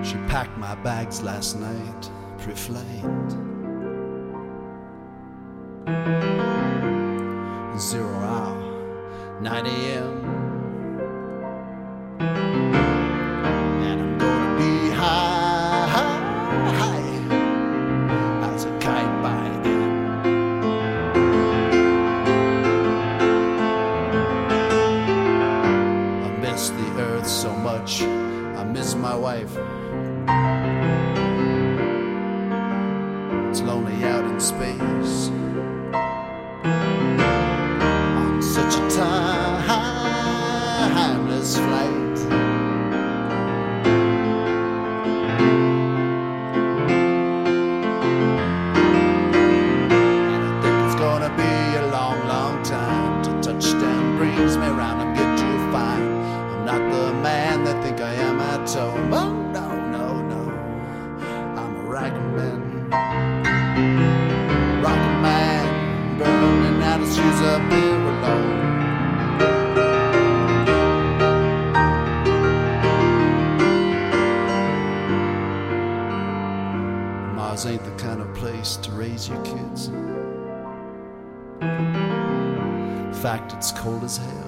She packed my bags last night, pre-flight. 0 hour, 9 a.m. And I'm gonna be high as a kite by then. I miss the earth so much, I miss my wife. It's lonely out in space on such a timeless flight. And I think it's gonna be a long, long time till touchdown brings me round. I'm good to find I'm not the man they think I am at home. Oh no, no, no, I'm a rockin' man. Rockin' man, burning out his shoes up here alone. Mars ain't the kind of place to raise your kids. In fact, it's cold as hell.